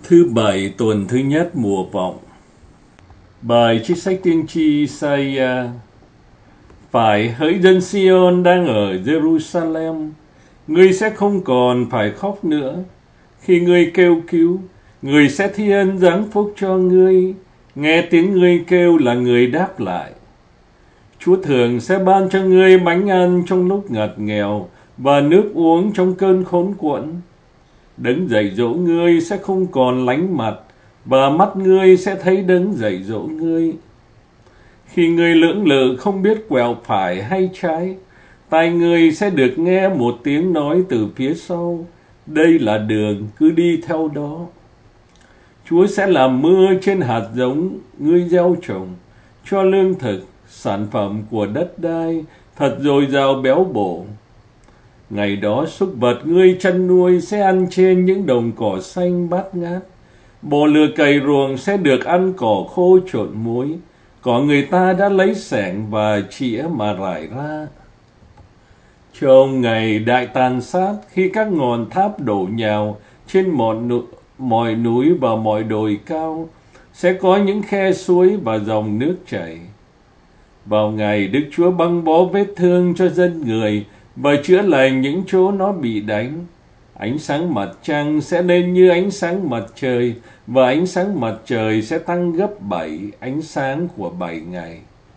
Thứ Bảy tuần thứ nhất mùa vọng. Bài trích sách tiên tri Isaiah. Phải hỡi dân Sion đang ở Jerusalem, ngươi sẽ không còn phải khóc nữa. Khi ngươi kêu cứu, người sẽ thi ân giáng phúc cho ngươi. Nghe tiếng ngươi kêu là người đáp lại. Chúa thường sẽ ban cho ngươi bánh ăn trong lúc ngặt nghèo và nước uống trong cơn khốn quẫn. Đấng dạy dỗ ngươi sẽ không còn lánh mặt, và mắt ngươi sẽ thấy đấng dạy dỗ ngươi. Khi ngươi lưỡng lự không biết quẹo phải hay trái, tai ngươi sẽ được nghe một tiếng nói từ phía sau: đây là đường, cứ đi theo đó. Chúa sẽ làm mưa trên hạt giống ngươi gieo trồng, cho lương thực, sản phẩm của đất đai thật dồi dào béo bổ. Ngày đó súc vật ngươi chăn nuôi sẽ ăn trên những đồng cỏ xanh bát ngát. Bò lừa cày ruộng sẽ được ăn cỏ khô trộn muối. Cỏ người ta đã lấy xẻng và chĩa mà rải ra. Trong ngày đại tàn sát, khi các ngọn tháp đổ nhào trên mọi núi và mọi đồi cao, sẽ có những khe suối và dòng nước chảy. Vào ngày Đức Chúa băng bó vết thương cho dân người và chữa lành những chỗ nó bị đánh, ánh sáng mặt trăng sẽ lên như ánh sáng mặt trời, và ánh sáng mặt trời sẽ tăng gấp 7 ánh sáng của 7 ngày.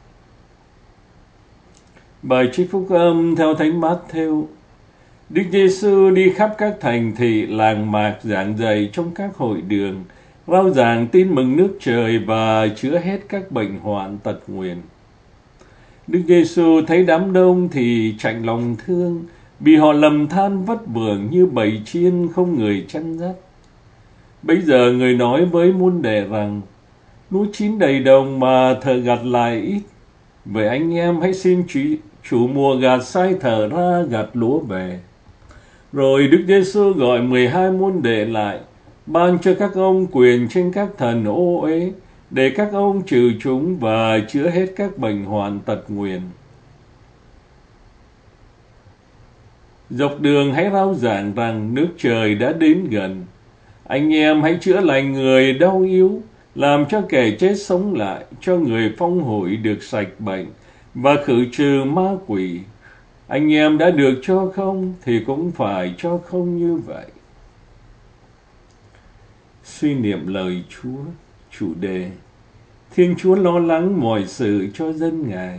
Bài trích phúc âm theo Thánh Mát-thêu. Đức Giêsu đi khắp các thành thị làng mạc giảng dạy trong các hội đường, rao giảng tin mừng nước trời và chữa hết các bệnh hoạn tật nguyền. Đức Giêsu thấy đám đông thì chạnh lòng thương, vì họ lầm than vất vưởng như bầy chiên không người chăn dắt. Bấy giờ người nói với môn đệ rằng: lúa chín đầy đồng mà thợ gặt lại ít. Vậy anh em hãy xin chủ mùa gặt sai thợ ra gặt lúa về. Rồi Đức Giêsu gọi 12 môn đệ lại, ban cho các ông quyền trên các thần ô uế, để các ông trừ chúng và chữa hết các bệnh hoạn tật nguyền. Dọc đường hãy rao giảng rằng nước trời đã đến gần. Anh em hãy chữa lành người đau yếu, làm cho kẻ chết sống lại, cho người phong hủi được sạch bệnh và khử trừ ma quỷ. Anh em đã được cho không thì cũng phải cho không như vậy. Suy niệm lời Chúa. Chủ đề: Thiên Chúa lo lắng mọi sự cho dân Ngài.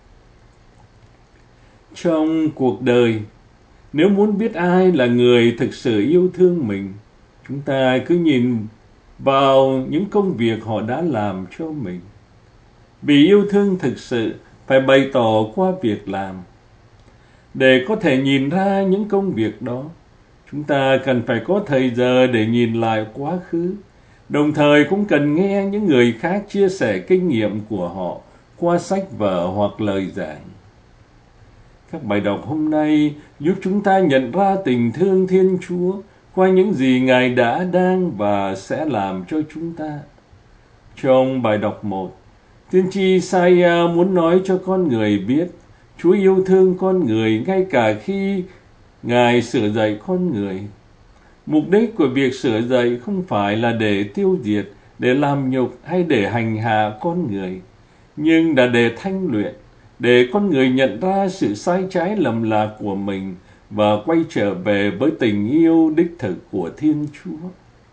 Trong cuộc đời, nếu muốn biết ai là người thực sự yêu thương mình, chúng ta cứ nhìn vào những công việc họ đã làm cho mình. Vì yêu thương thực sự phải bày tỏ qua việc làm. Để có thể nhìn ra những công việc đó, chúng ta cần phải có thời giờ để nhìn lại quá khứ, đồng thời cũng cần nghe những người khác chia sẻ kinh nghiệm của họ qua sách vở hoặc lời giảng. Các bài đọc hôm nay giúp chúng ta nhận ra tình thương Thiên Chúa qua những gì Ngài đã, đang và sẽ làm cho chúng ta. Trong bài đọc 1, tiên tri Isaiah muốn nói cho con người biết Chúa yêu thương con người ngay cả khi Ngài sửa dạy con người. Mục đích của việc sửa dạy không phải là để tiêu diệt, để làm nhục hay để hành hạ con người, nhưng là để thanh luyện, để con người nhận ra sự sai trái lầm lạc của mình và quay trở về với tình yêu đích thực của Thiên Chúa.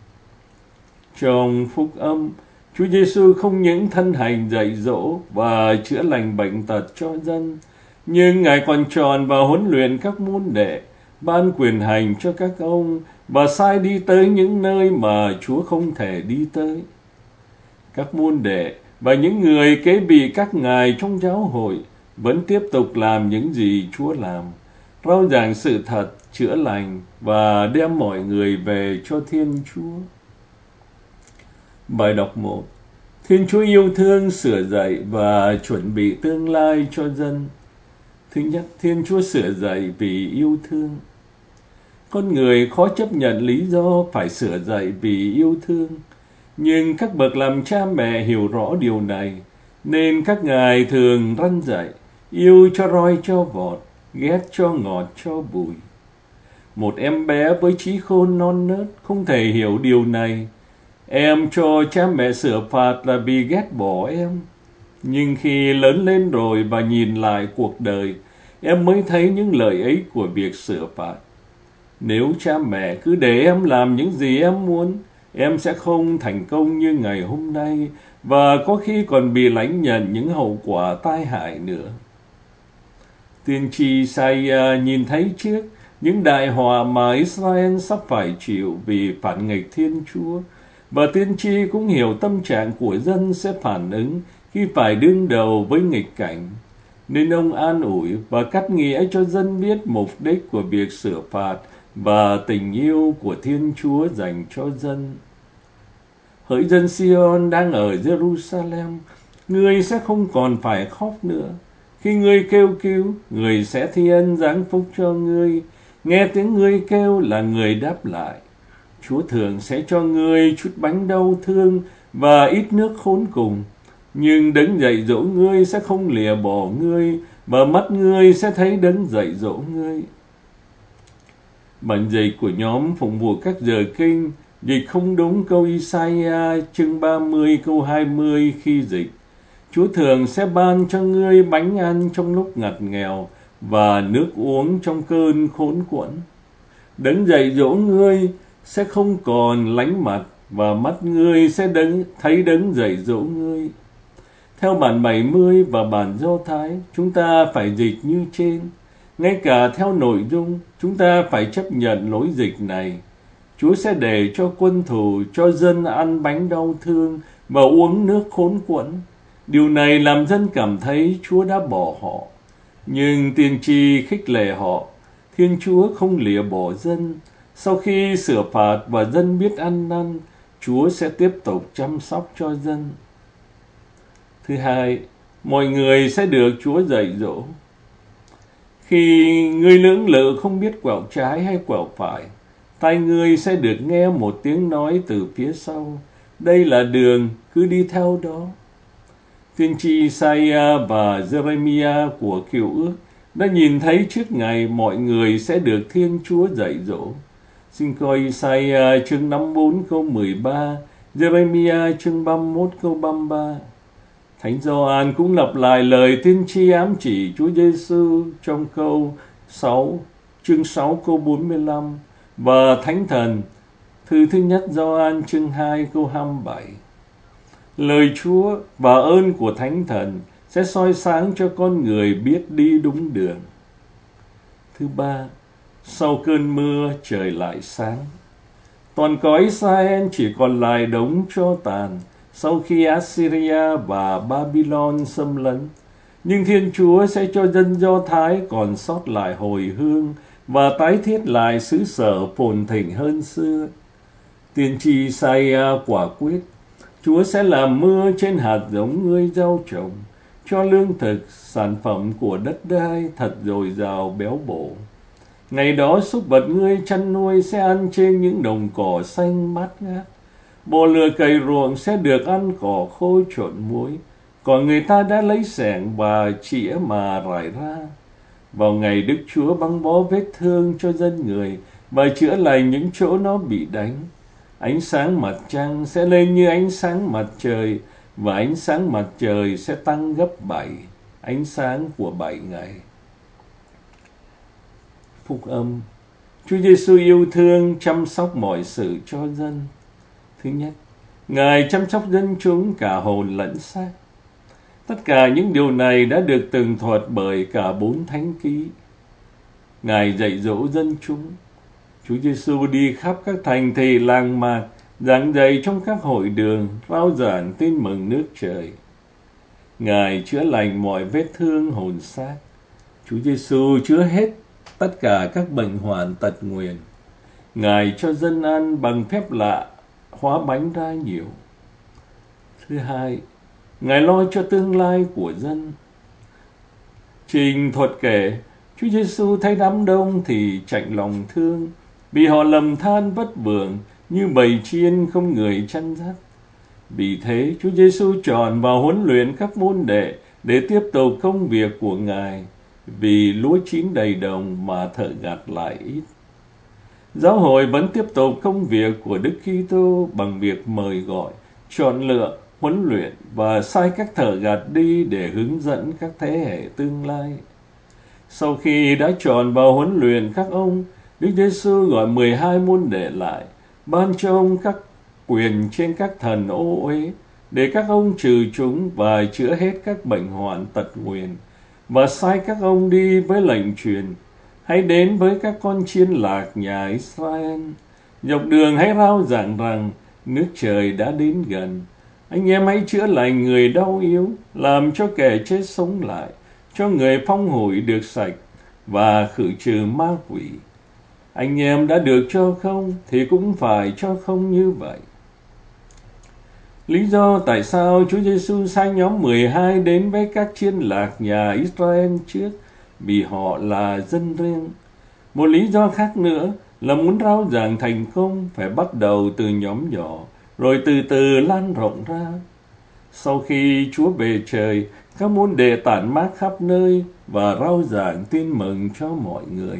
Trong phúc âm, Chúa Giêsu không những thân hành dạy dỗ và chữa lành bệnh tật cho dân, nhưng Ngài còn chọn và huấn luyện các môn đệ, ban quyền hành cho các ông và sai đi tới những nơi mà Chúa không thể đi tới. Các môn đệ và những người kế bị các ngài trong giáo hội vẫn tiếp tục làm những gì Chúa làm, rao giảng sự thật, chữa lành và đem mọi người về cho Thiên Chúa. Bài đọc 1. Thiên Chúa yêu thương, sửa dạy và chuẩn bị tương lai cho dân. Thứ nhất, Thiên Chúa sửa dạy vì yêu thương. Con người khó chấp nhận lý do phải sửa dạy vì yêu thương, nhưng các bậc làm cha mẹ hiểu rõ điều này, nên các ngài thường răn dạy, yêu cho roi cho vọt, ghét cho ngọt cho bùi. Một em bé với trí khôn non nớt không thể hiểu điều này, Em cho cha mẹ sửa phạt là vì ghét bỏ em. Nhưng khi lớn lên rồi và nhìn lại cuộc đời, em mới thấy những lợi ích của việc sửa phạt. Nếu cha mẹ cứ để em làm những gì em muốn, em sẽ không thành công như ngày hôm nay và có khi còn bị lãnh nhận những hậu quả tai hại nữa. Tiên tri Isaiah nhìn thấy trước những đại họa mà Israel sắp phải chịu vì phản nghịch Thiên Chúa, và tiên tri cũng hiểu tâm trạng của dân sẽ phản ứng khi phải đương đầu với nghịch cảnh. Nên ông an ủi và cắt nghĩa cho dân biết mục đích của việc sửa phạt và tình yêu của Thiên Chúa dành cho dân. Hỡi dân Sion đang ở Jerusalem, ngươi sẽ không còn phải khóc nữa. Khi ngươi kêu cứu, người sẽ thi ân giáng phúc cho ngươi. Nghe tiếng ngươi kêu là người đáp lại. Chúa thường sẽ cho ngươi chút bánh đau thương và ít nước khốn cùng. Nhưng đấng dạy dỗ ngươi sẽ không lìa bỏ ngươi, và mắt ngươi sẽ thấy đấng dạy dỗ ngươi. Bản dịch của nhóm phục vụ các giờ kinh dịch không đúng câu Isaiah chương 30 câu 20 khi dịch: Chúa thường sẽ ban cho ngươi bánh ăn trong lúc ngặt nghèo và nước uống trong cơn khốn quẫn. Đấng dạy dỗ ngươi sẽ không còn lánh mặt, và mắt ngươi sẽ thấy đấng dạy dỗ ngươi. Theo bản 70 và bản Do Thái, chúng ta phải dịch như trên. Ngay cả theo nội dung, chúng ta phải chấp nhận lối dịch này. Chúa sẽ để cho quân thù, cho dân ăn bánh đau thương và uống nước khốn quẫn. Điều này làm dân cảm thấy Chúa đã bỏ họ. Nhưng tiên tri khích lệ họ, Thiên Chúa không lìa bỏ dân. Sau khi sửa phạt và dân biết ăn năn, Chúa sẽ tiếp tục chăm sóc cho dân. Thứ hai, mọi người sẽ được Chúa dạy dỗ. Khi ngươi lưỡng lự không biết quẹo trái hay quẹo phải, tai ngươi sẽ được nghe một tiếng nói từ phía sau: đây là đường, cứ đi theo đó. Tiên tri Isaiah và Jeremiah của Cựu Ước đã nhìn thấy trước ngày mọi người sẽ được Thiên Chúa dạy dỗ. Xin coi Isaiah chương 54 câu 13, Jeremiah chương 31 câu 33. Thánh Gioan cũng lặp lại lời tiên tri ám chỉ Chúa Giêsu trong chương 6 câu 45 và Thánh Thần thư thứ nhất Gioan chương 2 câu 27. Lời Chúa và ơn của Thánh Thần sẽ soi sáng cho con người biết đi đúng đường. Thứ ba, sau cơn mưa trời lại sáng. Toàn cõi Israel chỉ còn lại đống tro tàn sau khi Assyria và Babylon xâm lấn. Nhưng Thiên Chúa sẽ cho dân Do Thái còn sót lại hồi hương và tái thiết lại xứ sở phồn thịnh hơn xưa. Tiên tri Isaiah quả quyết, Chúa sẽ làm mưa trên hạt giống ngươi gieo trồng, cho lương thực, sản phẩm của đất đai thật dồi dào béo bổ. Ngày đó súc vật ngươi chăn nuôi sẽ ăn trên những đồng cỏ xanh mát ngát. Bò lừa cày ruộng sẽ được ăn cỏ khô trộn muối, còn người ta đã lấy xẻng và chĩa mà rải ra. Vào ngày Đức Chúa băng bó vết thương cho dân người và chữa lành những chỗ nó bị đánh, ánh sáng mặt trăng sẽ lên như ánh sáng mặt trời, và ánh sáng mặt trời sẽ tăng gấp 7 ánh sáng của 7 ngày. Phúc âm. Chúa Giêsu yêu thương chăm sóc mọi sự cho dân. Thứ nhất, Ngài chăm sóc dân chúng cả hồn lẫn xác. Tất cả những điều này đã được tường thuật bởi cả 4 thánh ký. Ngài dạy dỗ dân chúng. Chúa Giêsu đi khắp các thành thị làng mạc, giảng dạy trong các hội đường, rao giảng tin mừng nước trời. Ngài chữa lành mọi vết thương hồn xác. Chúa Giêsu chữa hết tất cả các bệnh hoạn tật nguyền. Ngài cho dân ăn bằng phép lạ, hóa bánh ra nhiều. Thứ hai, Ngài lo cho tương lai của dân. Trình thuật kể, Chúa Giêsu thấy đám đông thì chạnh lòng thương, vì họ lầm than vất vưởng như bầy chiên không người chăn dắt. Vì thế, Chúa Giêsu chọn và huấn luyện các môn đệ để tiếp tục công việc của Ngài, vì lúa chín đầy đồng mà thợ gặt lại ít. Giáo hội vẫn tiếp tục công việc của Đức Kitô bằng việc mời gọi, chọn lựa, huấn luyện và sai các thợ gặt đi để hướng dẫn các thế hệ tương lai. Sau khi đã chọn và huấn luyện các ông, Đức Giêsu gọi 12 môn đệ lại, ban cho ông các quyền trên các thần ô uế, để các ông trừ chúng và chữa hết các bệnh hoạn tật nguyền, và sai các ông đi với lệnh truyền: hãy đến với các con chiên lạc nhà Israel. Dọc đường hãy rao giảng rằng nước trời đã đến gần. Anh em hãy chữa lành người đau yếu, làm cho kẻ chết sống lại, cho người phong hủi được sạch, và khử trừ ma quỷ. Anh em đã được cho không thì cũng phải cho không như vậy. Lý do tại sao Chúa Giêsu sai nhóm 12 đến với các chiên lạc nhà Israel trước, vì họ là dân riêng. Một lý do khác nữa là muốn rao giảng thành công phải bắt đầu từ nhóm nhỏ, rồi từ từ lan rộng ra. Sau khi Chúa về trời, các môn đệ tản mát khắp nơi và rao giảng tin mừng cho mọi người.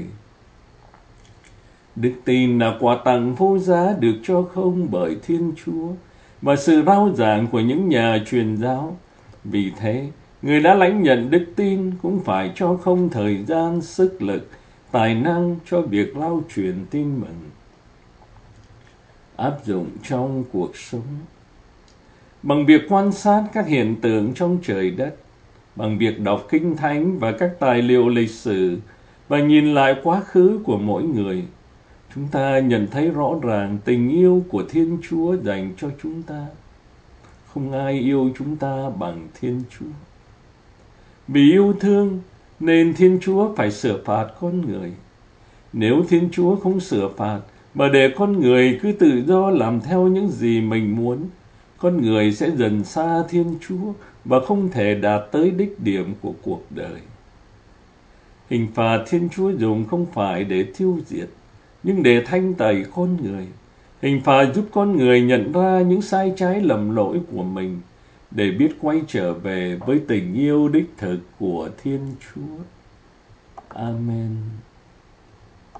Đức tin là quà tặng vô giá được cho không bởi Thiên Chúa và sự rao giảng của những nhà truyền giáo. Vì thế, người đã lãnh nhận đức tin cũng phải cho không thời gian, sức lực, tài năng cho việc rao truyền tin mừng. Áp dụng trong cuộc sống. Bằng việc quan sát các hiện tượng trong trời đất, bằng việc đọc kinh thánh và các tài liệu lịch sử và nhìn lại quá khứ của mỗi người, chúng ta nhận thấy rõ ràng tình yêu của Thiên Chúa dành cho chúng ta. Không ai yêu chúng ta bằng Thiên Chúa. Vì yêu thương nên Thiên Chúa phải sửa phạt con người. Nếu Thiên Chúa không sửa phạt mà để con người cứ tự do làm theo những gì mình muốn, con người sẽ dần xa Thiên Chúa và không thể đạt tới đích điểm của cuộc đời. Hình phạt Thiên Chúa dùng không phải để tiêu diệt, nhưng để thanh tẩy con người. Hình phạt giúp con người nhận ra những sai trái lầm lỗi của mình, để biết quay trở về với tình yêu đích thực của Thiên Chúa. Amen.